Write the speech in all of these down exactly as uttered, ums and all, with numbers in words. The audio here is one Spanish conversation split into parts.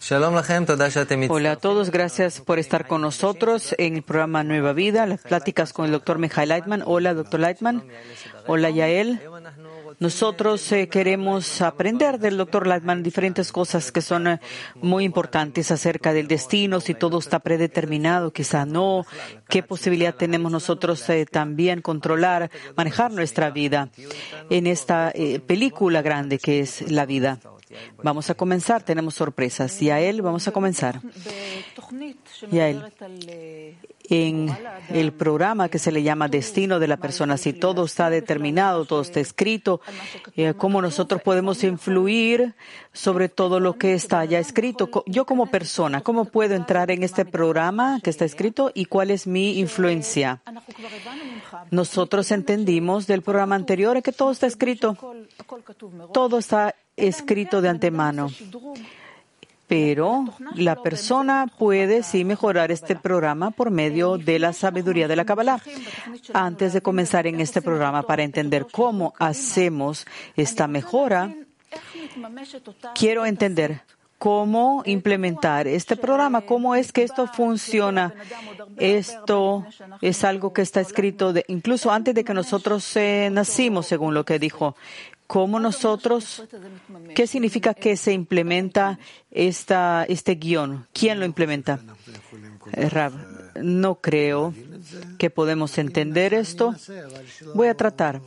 Hola a todos, gracias por estar con nosotros en el programa Nueva Vida, las pláticas con el doctor Michael Leitman. Hola, doctor Leitman. Hola, Yael. Nosotros eh, queremos aprender del doctor Leitman diferentes cosas que son eh, muy importantes acerca del destino, si todo está predeterminado, quizá no, qué posibilidad tenemos nosotros eh, también controlar, manejar nuestra vida en esta eh, película grande que es la vida. Vamos a comenzar, tenemos sorpresas. Yael, vamos a comenzar. Yael, en el programa que se le llama Destino de la Persona, si todo está determinado, todo está escrito, eh, ¿cómo nosotros podemos influir sobre todo lo que está ya escrito? Yo como persona, ¿cómo puedo entrar en este programa que está escrito y cuál es mi influencia? Nosotros entendimos del programa anterior que todo está escrito. Todo está escrito de antemano. Pero la persona puede sí mejorar este programa por medio de la sabiduría de la Kabbalah. Antes de comenzar en este programa para entender cómo hacemos esta mejora, quiero entender cómo implementar este programa, cómo es que esto funciona. Esto es algo que está escrito de, incluso antes de que nosotros eh, nacimos, según lo que dijo. ¿Cómo nosotros? ¿Qué significa que se implementa esta, este guión? ¿Quién lo implementa? Eh, Rav, no creo que podemos entender esto. Voy a tratar.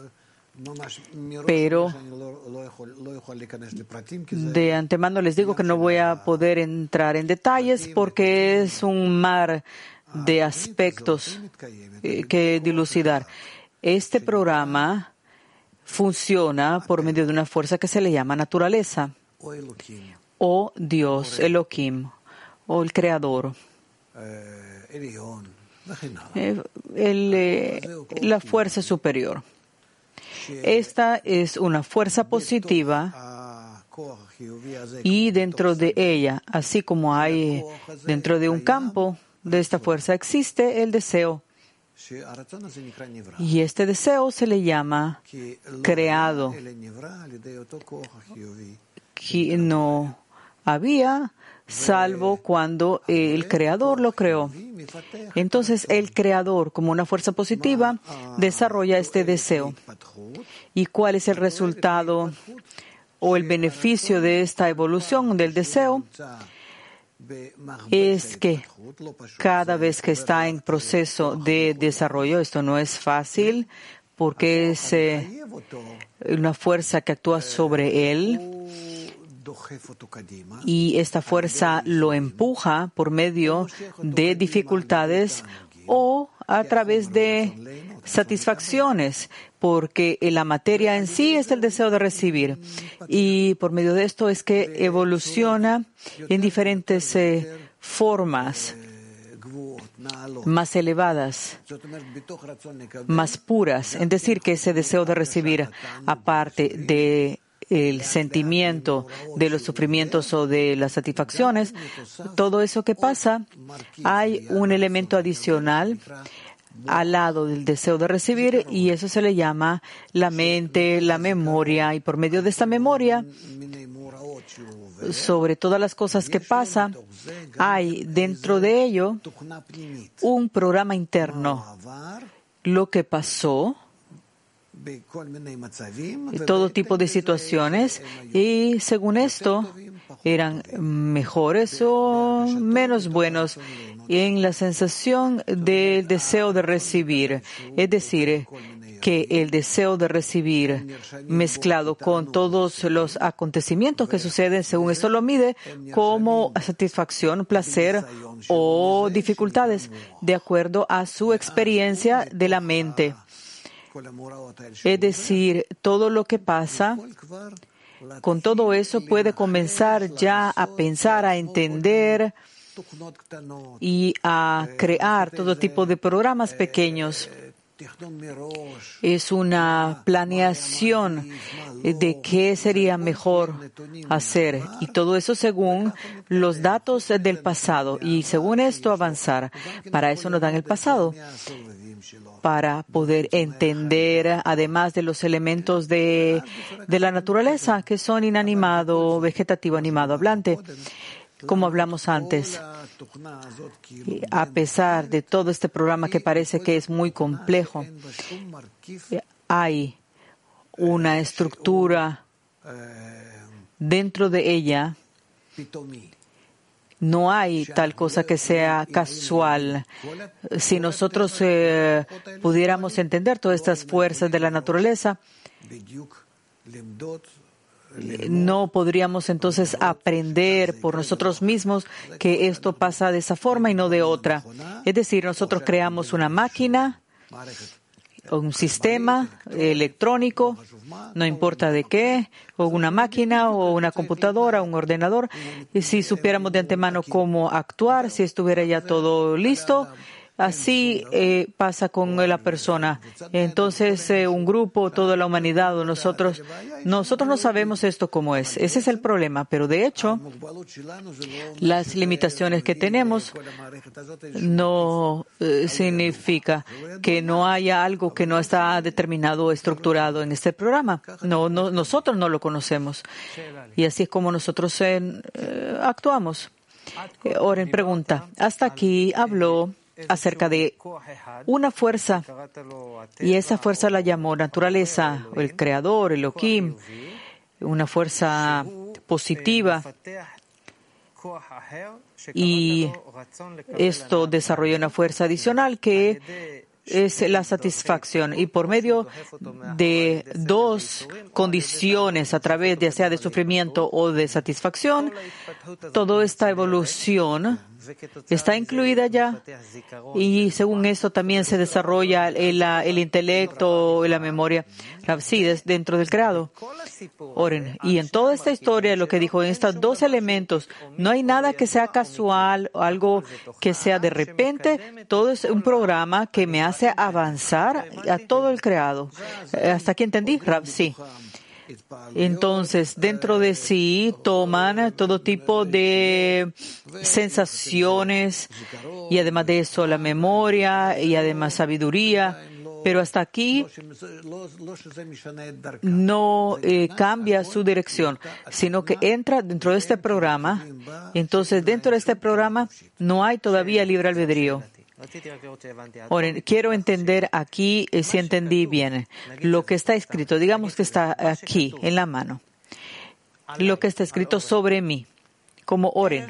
Pero de antemano les digo que no voy a poder entrar en detalles porque es un mar de aspectos que dilucidar. Este programa funciona por medio de una fuerza que se le llama naturaleza, o Dios, Elohim, o el Creador, el, el, la fuerza superior. Esta es una fuerza positiva y dentro de ella, así como hay dentro de un campo de esta fuerza, existe el deseo. Y este deseo se le llama creado, que no había salvo cuando el Creador lo creó. Entonces, el Creador, como una fuerza positiva, desarrolla este deseo. ¿Y cuál es el resultado o el beneficio de esta evolución del deseo? Es que cada vez que está en proceso de desarrollo, esto no es fácil porque es eh, una fuerza que actúa sobre él y esta fuerza lo empuja por medio de dificultades o a través de satisfacciones, porque la materia en sí es el deseo de recibir. Y por medio de esto es que evoluciona en diferentes eh, formas más elevadas, más puras. Es decir, que ese deseo de recibir, aparte de el sentimiento de los sufrimientos o de las satisfacciones, todo eso que pasa, hay un elemento adicional al lado del deseo de recibir y eso se le llama la mente, la memoria, y por medio de esta memoria, sobre todas las cosas que pasan, hay dentro de ello un programa interno. Lo que pasó, todo tipo de situaciones, y según esto eran mejores o menos buenos en la sensación del deseo de recibir. Es decir, que el deseo de recibir mezclado con todos los acontecimientos que suceden, según esto lo mide como satisfacción, placer o dificultades, de acuerdo a su experiencia de la mente. Es decir, todo lo que pasa, con todo eso puede comenzar ya a pensar, a entender y a crear todo tipo de programas pequeños. Es una planeación de qué sería mejor hacer, y todo eso según los datos del pasado, y según esto avanzar. Para eso nos dan el pasado, para poder entender, además de los elementos de, de la naturaleza, que son inanimado, vegetativo, animado, hablante. como hablamos antes. A pesar de todo este programa que parece que es muy complejo, hay una estructura dentro de ella. No hay tal cosa que sea casual. Si nosotros eh, pudiéramos entender todas estas fuerzas de la naturaleza, no podríamos entonces aprender por nosotros mismos que esto pasa de esa forma y no de otra. Es decir, nosotros creamos una máquina, un sistema electrónico, no importa de qué, o una máquina, o una computadora, un ordenador. Y si supiéramos de antemano cómo actuar, si estuviera ya todo listo, así eh, pasa con la persona. Entonces, eh, un grupo, toda la humanidad, o nosotros, nosotros no sabemos esto cómo es. Ese es el problema. Pero de hecho, las limitaciones que tenemos no eh, significa que no haya algo que no está determinado o estructurado en este programa. No, no, nosotros no lo conocemos. Y así es como nosotros eh, eh, actuamos. Eh, Oren pregunta, hasta aquí habló acerca de una fuerza, y esa fuerza la llamó naturaleza, o el creador, el Elohim, una fuerza positiva, y esto desarrolla una fuerza adicional que es la satisfacción, y por medio de dos condiciones, a través de sea de sufrimiento o de satisfacción, toda esta evolución está incluida ya, y según esto también se desarrolla el, el intelecto y la memoria, sí, dentro del creado. Oren, y en toda esta historia, lo que dijo, en estos dos elementos, no hay nada que sea casual, algo que sea de repente, todo es un programa que me hace avanzar a todo el creado. ¿Hasta aquí entendí, Rav? Sí. Entonces, dentro de sí toman todo tipo de sensaciones, y además de eso la memoria y además sabiduría, pero hasta aquí no eh, cambia su dirección, sino que entra dentro de este programa. Entonces, dentro de este programa no hay todavía libre albedrío. Ahora, quiero entender aquí eh, si entendí bien lo que está escrito. Digamos que está aquí en la mano. Lo que está escrito sobre mí, como oren.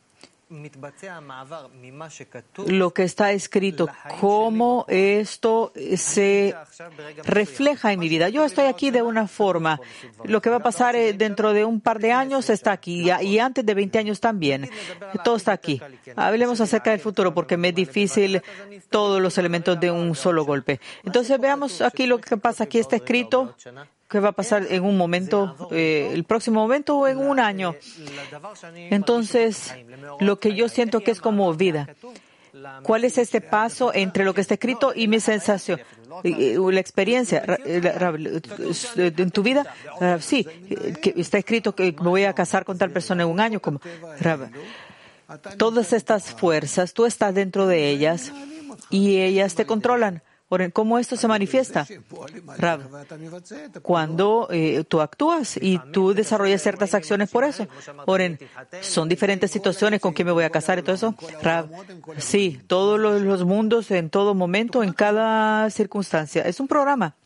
Lo que está escrito, cómo esto se refleja en mi vida. Yo estoy aquí de una forma. Lo que va a pasar dentro de un par de años está aquí, y antes de veinte años también. Todo está aquí. Hablemos acerca del futuro, porque me es difícil todos los elementos de un solo golpe. Entonces veamos aquí lo que pasa. Aquí está escrito qué va a pasar en un momento, eh, el próximo momento o en un año. Entonces, lo que yo siento que es como vida. ¿Cuál es este paso entre lo que está escrito y mi sensación? La experiencia en tu vida, sí, que está escrito que me voy a casar con tal persona en un año. Como todas estas fuerzas, tú estás dentro de ellas y ellas te controlan. ¿Cómo esto se manifiesta? Rav, cuando eh, tú actúas y tú desarrollas ciertas acciones por eso. Oren, son diferentes situaciones, con quién me voy a casar y todo eso. Rav, sí, todos los, los mundos, en todo momento, en cada circunstancia. Es un programa.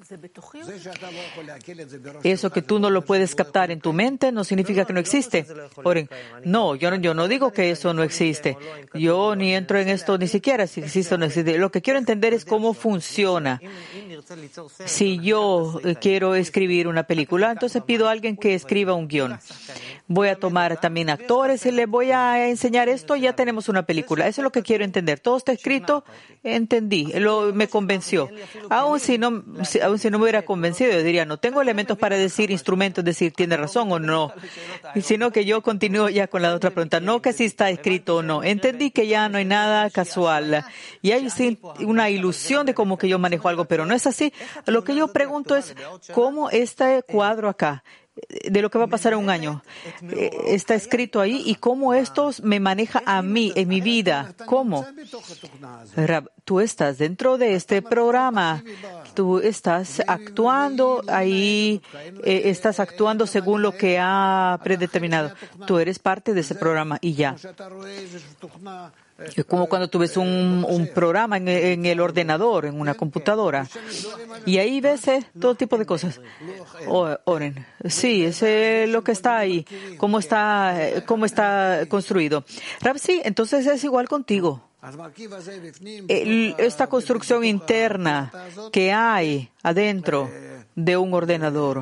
Eso que tú no lo puedes captar en tu mente no significa que no existe. Oren, no, yo no, yo no digo que eso no existe. Yo ni entro en esto ni siquiera si existe o no existe. Lo que quiero entender es cómo funciona. Si yo quiero escribir una película, entonces pido a alguien que escriba un guión. Voy a tomar también actores y les voy a enseñar esto, y ya tenemos una película. Eso es lo que quiero entender. Todo está escrito, entendí, lo, me convenció. Aún si no, si, aún si no me hubiera convencido, yo diría, no tengo elementos para decir, instrumentos, decir, tiene razón o no. Sino que yo continúo ya con la otra pregunta. No que si está escrito o no. Entendí que ya no hay nada casual. Y hay sí, una ilusión de como que yo manejo algo, pero no es así. Lo que yo pregunto es, ¿cómo este cuadro acá, de lo que va a pasar en un año, está escrito ahí y cómo esto me maneja a mí, en mi vida? ¿Cómo? Rab, tú estás dentro de este programa, tú estás actuando ahí, eh, estás actuando según lo que ha predeterminado. Tú eres parte de ese programa y ya. Es como cuando tú ves un, un programa en, en el ordenador, en una computadora, y ahí ves eh, todo tipo de cosas. O, oren. Sí, es eh, lo que está ahí, cómo está, eh, cómo está construido. Rab, sí, entonces es igual contigo. El, esta construcción interna que hay adentro de un ordenador.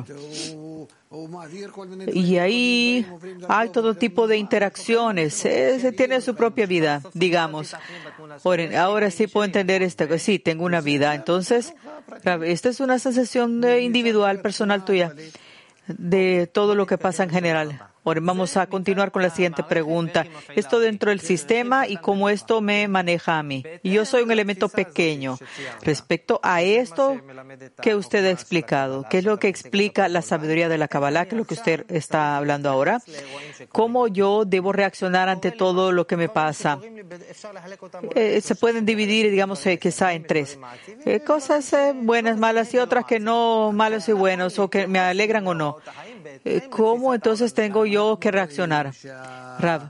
Y ahí hay todo tipo de interacciones. Se tiene su propia vida, digamos. Ahora sí puedo entender esto. Sí, tengo una vida. Entonces, esta es una sensación individual, personal tuya, de todo lo que pasa en general. Ahora vamos a continuar con la siguiente pregunta. Esto dentro del sistema y cómo esto me maneja a mí. Y yo soy un elemento pequeño. Respecto a esto que usted ha explicado, ¿qué es lo que explica la sabiduría de la Kabbalah, que es lo que usted está hablando ahora? ¿Cómo yo debo reaccionar ante todo lo que me pasa? Eh, se pueden dividir, digamos, eh, quizá en tres. Eh, cosas eh, buenas, malas y otras que no, malas y buenas, o que me alegran o no. Eh, ¿Cómo entonces tengo yo que reaccionar? Rav,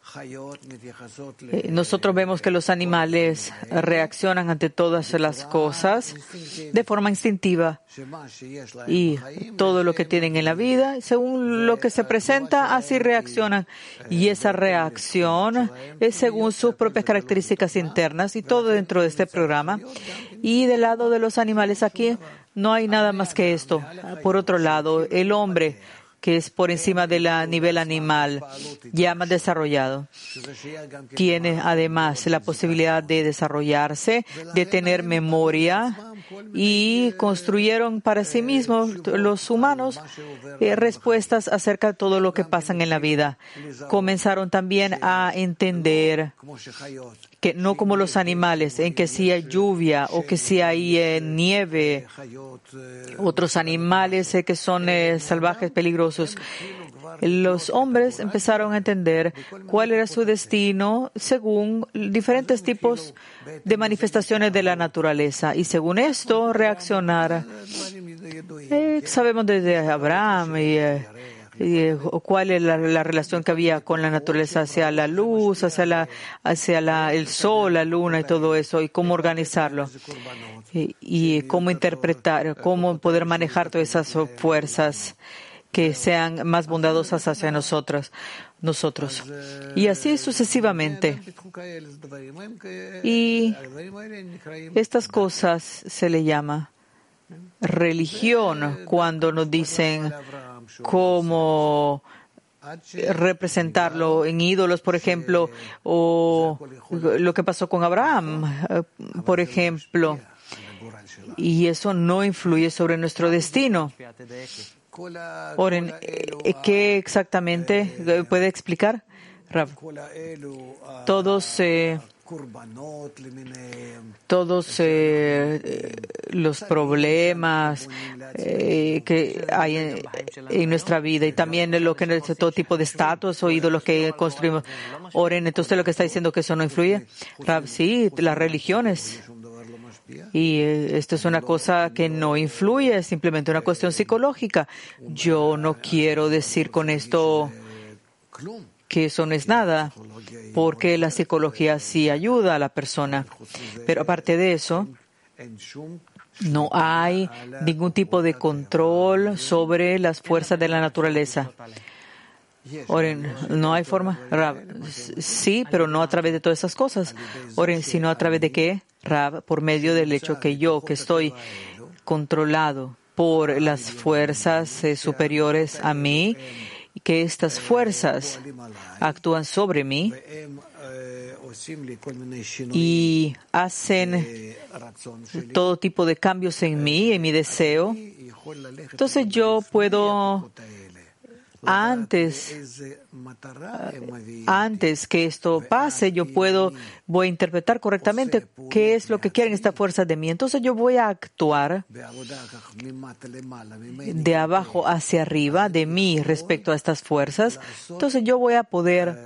eh, nosotros vemos que los animales reaccionan ante todas las cosas de forma instintiva y todo lo que tienen en la vida, según lo que se presenta, así reaccionan. Y esa reacción es según sus propias características internas y todo dentro de este programa. Y del lado de los animales aquí no hay nada más que esto. Por otro lado, el hombre, que es por encima del nivel animal, ya más desarrollado, tiene además la posibilidad de desarrollarse, de tener memoria, y construyeron para sí mismos, los humanos, eh, respuestas acerca de todo lo que pasa en la vida. Comenzaron también a entender que no como los animales, en que si hay lluvia o que si hay eh, nieve, otros animales eh, que son eh, salvajes, peligrosos. Los hombres empezaron a entender cuál era su destino según diferentes tipos de manifestaciones de la naturaleza y según esto reaccionar. Eh, sabemos desde Abraham y eh, Y, cuál es la, la relación que había con la naturaleza hacia la luz, hacia la, hacia la, el sol, la luna y todo eso, y cómo organizarlo, y, y cómo interpretar, cómo poder manejar todas esas fuerzas que sean más bondadosas hacia nosotros, nosotros. Y así sucesivamente. Y estas cosas se le llama religión cuando nos dicen cómo representarlo en ídolos, por ejemplo, o lo que pasó con Abraham, por ejemplo. Y eso no influye sobre nuestro destino. Oren, ¿qué exactamente puede explicar, Rav? Todos eh, todos eh, los problemas eh, que hay en, en nuestra vida y también lo que es todo tipo de estatuas o ídolos que construimos. Oren, entonces lo que está diciendo que eso no influye. Rav, sí, las religiones. Y esto es una cosa que no influye, es simplemente una cuestión psicológica. Yo no quiero decir con esto que eso no es nada, porque la psicología sí ayuda a la persona. Pero aparte de eso, no hay ningún tipo de control sobre las fuerzas de la naturaleza. Oren, no hay forma. Rab, sí, pero no a través de todas esas cosas. Oren, sino a través de qué? Rab, por medio del hecho que yo, que estoy controlado por las fuerzas eh, superiores a mí, que estas fuerzas actúan sobre mí y hacen todo tipo de cambios en mí, en mi deseo. Entonces yo puedo antes, antes que esto pase, yo puedo, voy a interpretar correctamente qué es lo que quieren estas fuerzas de mí. Entonces yo voy a actuar de abajo hacia arriba, de mí respecto a estas fuerzas. Entonces yo voy a poder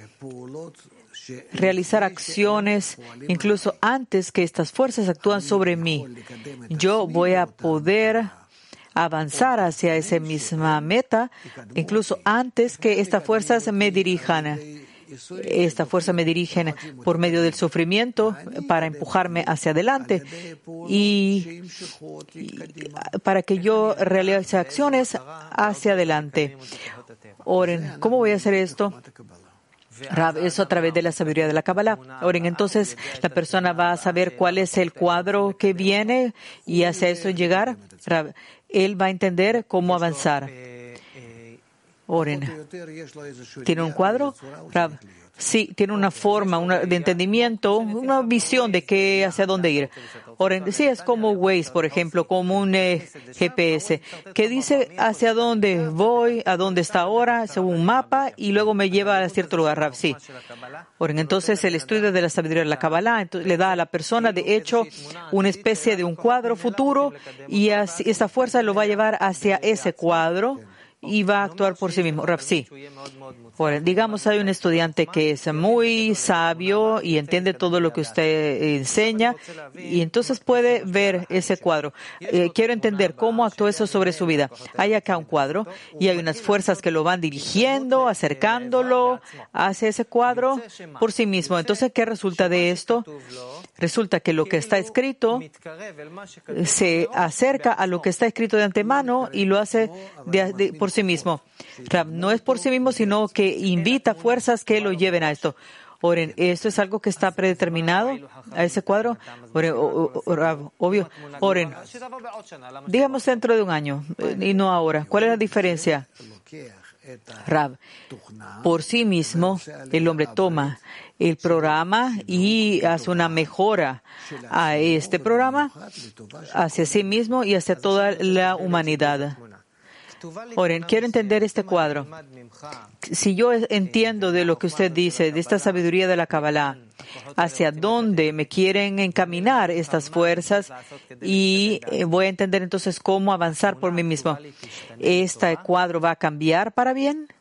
realizar acciones incluso antes que estas fuerzas actúan sobre mí. Yo voy a poder avanzar hacia esa misma meta, incluso antes que estas fuerzas me dirijan. Estas fuerzas me dirigen por medio del sufrimiento para empujarme hacia adelante y, y para que yo realice acciones hacia adelante. Oren, ¿cómo voy a hacer esto? Rab, eso a través de la sabiduría de la Kabbalah. Oren, entonces la persona va a saber cuál es el cuadro que viene y hacia eso llegar. Rab, él va a entender cómo avanzar. Oren, ¿tiene un cuadro? Rab, sí, tiene una forma una, de entendimiento, una visión de qué, hacia dónde ir. Oren, sí, es como Waze, por ejemplo, como un eh, G P S, que dice hacia dónde voy, a dónde está ahora, según un mapa, y luego me lleva a cierto lugar. Rab, sí. Oren, entonces el estudio de la sabiduría de la Kabbalah entonces, le da a la persona, de hecho, una especie de un cuadro futuro, y así, esa fuerza lo va a llevar hacia ese cuadro y va a actuar por sí mismo. Rab, sí. Bueno, digamos, hay un estudiante que es muy sabio y entiende todo lo que usted enseña y entonces puede ver ese cuadro. Eh, quiero entender cómo actuó eso sobre su vida. Hay acá un cuadro y hay unas fuerzas que lo van dirigiendo, acercándolo hacia ese cuadro por sí mismo. Entonces, ¿qué resulta de esto? Resulta que lo que está escrito se acerca a lo que está escrito de antemano y lo hace de, de, por sí mismo. Rab, no es por sí mismo, sino que invita fuerzas que lo lleven a esto. Oren, ¿esto es algo que está predeterminado a ese cuadro? Oren, o, o, o, Rab, obvio. Oren, digamos dentro de un año y no ahora. ¿Cuál es la diferencia? Rab, por sí mismo, el hombre toma el programa y hace una mejora a este programa, hacia sí mismo y hacia toda la humanidad. Oren, quiero entender este cuadro. Si yo entiendo de lo que usted dice, de esta sabiduría de la Kabbalah, hacia dónde me quieren encaminar estas fuerzas y voy a entender entonces cómo avanzar por mí mismo. ¿Este cuadro va a cambiar para bien?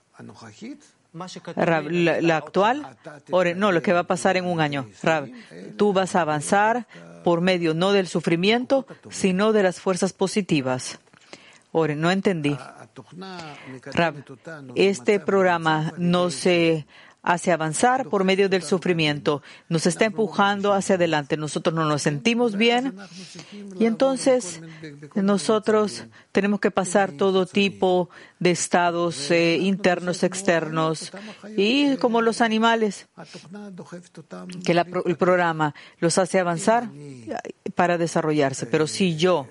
Rab, la, la actual, Oren, no, lo que va a pasar en un año. Rab, tú vas a avanzar por medio no del sufrimiento, sino de las fuerzas positivas. Oren, no entendí. Rab, este programa no se hace avanzar por medio del sufrimiento, nos está empujando hacia adelante. Nosotros no nos sentimos bien y entonces nosotros tenemos que pasar todo tipo de estados eh, internos, externos y como los animales, que la, el programa los hace avanzar para desarrollarse. Pero si yo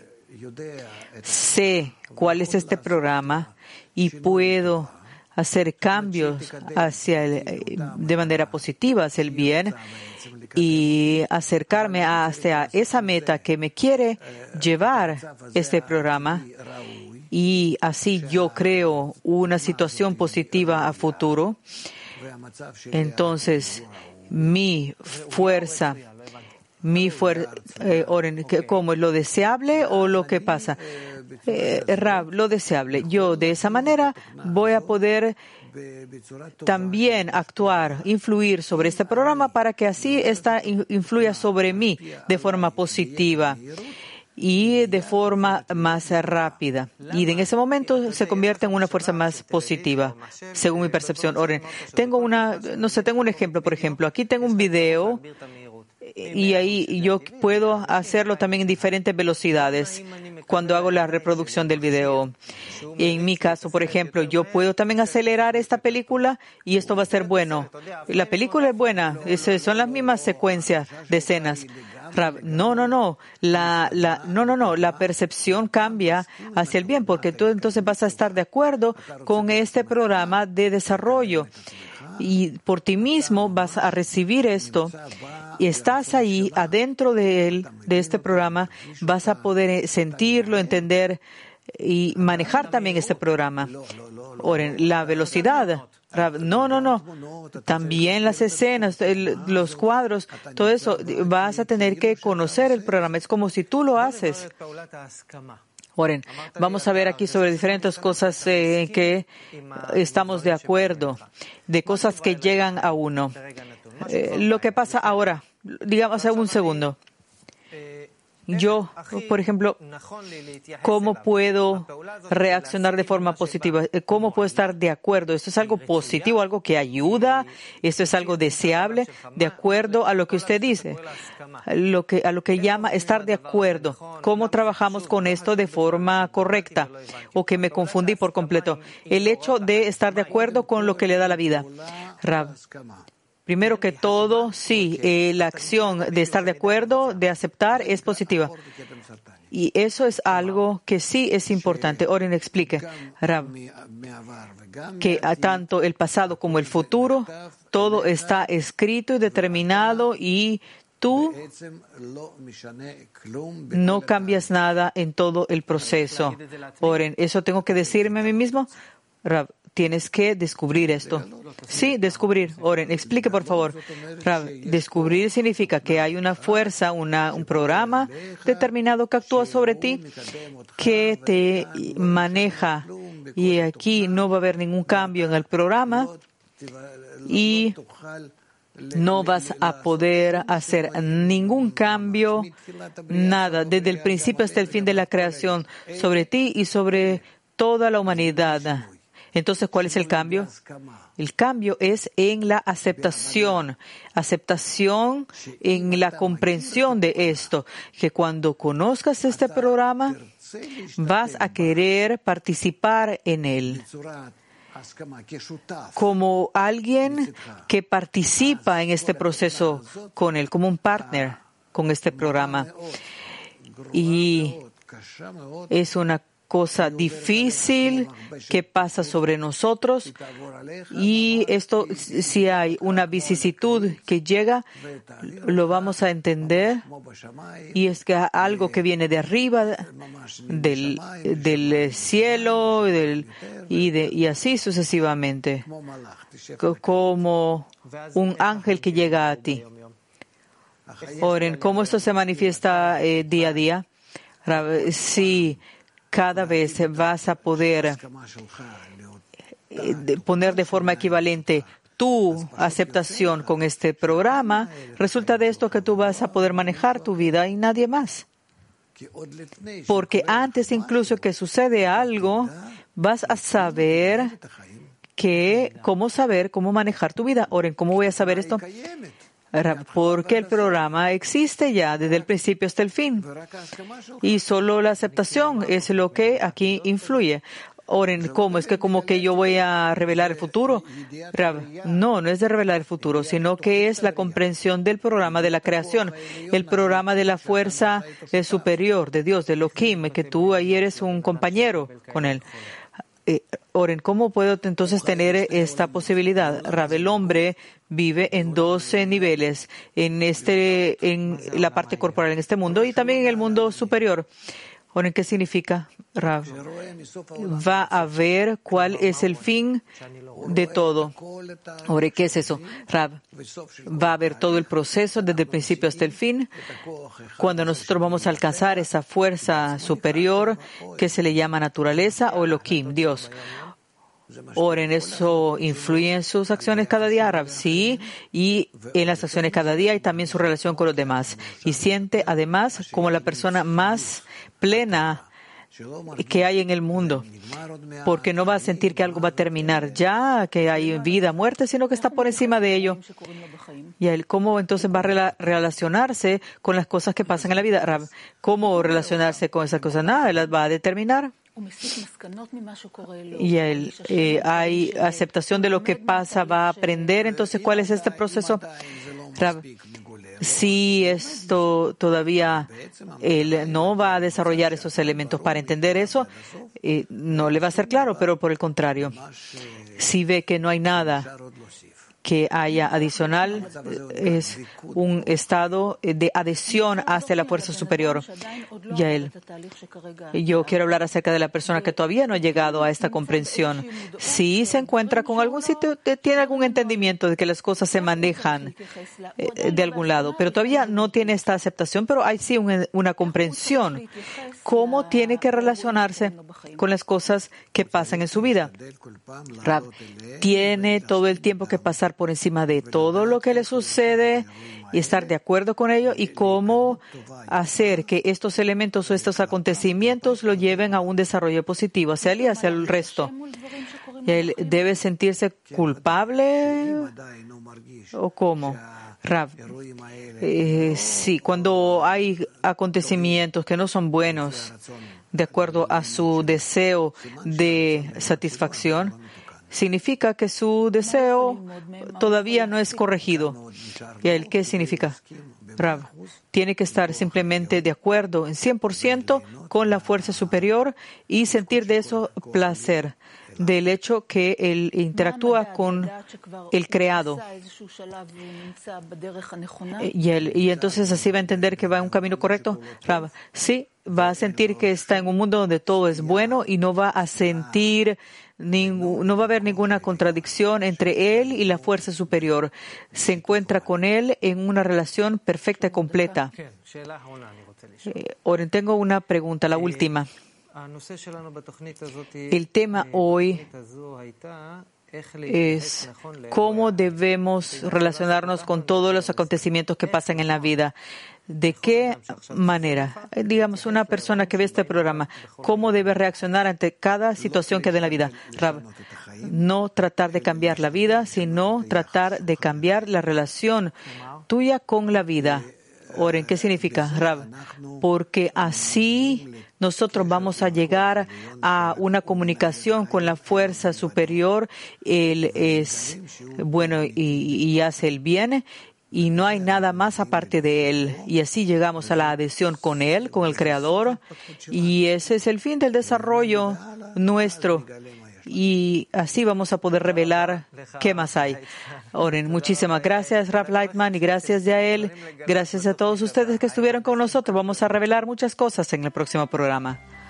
sé cuál es este programa y puedo hacer cambios hacia el, de manera positiva hacia el bien y acercarme hacia esa meta que me quiere llevar este programa, y así yo creo una situación positiva a futuro, entonces mi fuerza Mi fuerza, eh, oren, ¿cómo es lo deseable o lo que pasa? Eh, Rab, lo deseable. Yo de esa manera voy a poder también actuar, influir sobre este programa para que así esta influya sobre mí de forma positiva y de forma más rápida. Y en ese momento se convierte en una fuerza más positiva, según mi percepción. Oren, tengo una, no sé, tengo un ejemplo, por ejemplo. Aquí tengo un video y ahí yo puedo hacerlo también en diferentes velocidades cuando hago la reproducción del video. En mi caso, por ejemplo, yo puedo también acelerar esta película y esto va a ser bueno. La película es buena, es, son las mismas secuencias de escenas. No, no, no. La, la, no, no, no. La percepción cambia hacia el bien porque tú entonces vas a estar de acuerdo con este programa de desarrollo. Y por ti mismo vas a recibir esto y estás ahí adentro de él, de este programa, vas a poder sentirlo, entender y manejar también este programa. Oren, la velocidad. Rab, no, no, no. También las escenas, el, los cuadros, todo eso, vas a tener que conocer el programa. Es como si tú lo haces. Oren, vamos a ver aquí sobre diferentes cosas en eh, que estamos de acuerdo, de cosas que llegan a uno. Eh, lo que pasa ahora, digamos, un segundo. Yo, por ejemplo, ¿cómo puedo reaccionar de forma positiva? ¿Cómo puedo estar de acuerdo? ¿Esto es algo positivo, algo que ayuda? ¿Esto es algo deseable? De acuerdo a lo que usted dice, lo que, a lo que llama estar de acuerdo. ¿Cómo trabajamos con esto de forma correcta? O que me confundí por completo. El hecho de estar de acuerdo con lo que le da la vida. Rab. Primero que todo, sí, eh, la acción de estar de acuerdo, de aceptar, es positiva. Y eso es algo que sí es importante. Oren, explique, Rab, que tanto el pasado como el futuro, todo está escrito y determinado y tú no cambias nada en todo el proceso. Oren, ¿eso tengo que decirme a mí mismo? Rab, tienes que descubrir esto. Sí, descubrir. Oren, explique por favor. Rab, descubrir significa que hay una fuerza, una, un programa determinado que actúa sobre ti, que te maneja. Y aquí no va a haber ningún cambio en el programa y no vas a poder hacer ningún cambio, nada, desde el principio hasta el fin de la creación, sobre ti y sobre toda la humanidad. Entonces, ¿cuál es el cambio? El cambio es en la aceptación, aceptación en la comprensión de esto, que cuando conozcas este programa, vas a querer participar en él como alguien que participa en este proceso con él, como un partner con este programa. Y es una cosa difícil que pasa sobre nosotros y esto, si hay una vicisitud que llega, lo vamos a entender y es que algo que viene de arriba del, del cielo del, y, de, y así sucesivamente, como un ángel que llega a ti. Oren, ¿cómo esto se manifiesta eh, día a día? Sí. Cada vez vas a poder poner de forma equivalente tu aceptación con este programa. Resulta de esto que tú vas a poder manejar tu vida y nadie más. Porque antes incluso que sucede algo, vas a saber que, cómo saber, cómo manejar tu vida. Oren, ¿cómo voy a saber esto? Porque el programa existe ya desde el principio hasta el fin. Y solo la aceptación es lo que aquí influye. Oren, ¿cómo? ¿Es que como que yo voy a revelar el futuro? No, no es de revelar el futuro, sino que es la comprensión del programa de la creación, el programa de la fuerza superior de Dios, de Elohim, que tú ahí eres un compañero con él. Eh, Oren, ¿cómo puedo entonces tener esta posibilidad? Rab, el hombre vive en doce niveles, en este, en la parte corporal, en este mundo y también en el mundo superior. Oren, ¿qué significa, Rab? Va a ver cuál es el fin de todo. Oren, ¿qué es eso? Rab, va a ver todo el proceso desde el principio hasta el fin. Cuando nosotros vamos a alcanzar esa fuerza superior que se le llama naturaleza o Elohim, Dios. Oren, ¿eso influye en sus acciones cada día, Rab? Sí, y en las acciones cada día y también su relación con los demás. Y siente además como la persona más plena que hay en el mundo, porque no va a sentir que algo va a terminar ya, que hay vida, muerte, sino que está por encima de ello. Y él, ¿cómo entonces va a rela- relacionarse con las cosas que pasan en la vida? Rab, ¿cómo relacionarse con esas cosas? Nada, él las va a determinar. Y él, eh, hay aceptación de lo que pasa, va a aprender. Entonces, ¿cuál es este proceso? Rab, si esto todavía él no va a desarrollar esos elementos para entender eso, eh, no le va a ser claro, pero por el contrario, si ve que no hay nada que haya adicional, es un estado de adhesión hacia la fuerza superior. Yael, yo quiero hablar acerca de la persona que todavía no ha llegado a esta comprensión. Si se encuentra con algún sitio, tiene algún entendimiento de que las cosas se manejan de algún lado, pero todavía no tiene esta aceptación, pero hay sí una, una comprensión. ¿Cómo tiene que relacionarse con las cosas que pasan en su vida? Rav, tiene todo el tiempo que pasar por encima de todo lo que le sucede y estar de acuerdo con ello, y cómo hacer que estos elementos o estos acontecimientos lo lleven a un desarrollo positivo hacia él y hacia el resto. ¿Él debe sentirse culpable o cómo? Rav, eh, sí, cuando hay acontecimientos que no son buenos de acuerdo a su deseo de satisfacción, significa que su deseo todavía no es corregido. ¿Y el qué significa? Rav, tiene que estar simplemente de acuerdo en cien por ciento con la fuerza superior y sentir de eso placer, del hecho que él interactúa con el creado. Y, él, y entonces así va a entender que va en un camino correcto. Rav, sí, va a sentir que está en un mundo donde todo es bueno y no va a sentir Ningún, no va a haber ninguna contradicción entre él y la fuerza superior. Se encuentra con él en una relación perfecta y completa. Eh, ahora tengo una pregunta, la última. El tema hoy es cómo debemos relacionarnos con todos los acontecimientos que pasan en la vida. ¿De qué manera? Digamos, una persona que ve este programa, ¿cómo debe reaccionar ante cada situación que da en la vida? Rav, no tratar de cambiar la vida, sino tratar de cambiar la relación tuya con la vida. Oren, ¿qué significa, Rav? Porque así nosotros vamos a llegar a una comunicación con la fuerza superior. Él es bueno y, y hace el bien, y no hay nada más aparte de él. Y así llegamos a la adhesión con él, con el Creador, y ese es el fin del desarrollo nuestro. Y así vamos a poder revelar qué más hay. Oren, muchísimas gracias, Rav Lightman, y gracias a él. Gracias a todos ustedes que estuvieron con nosotros. Vamos a revelar muchas cosas en el próximo programa.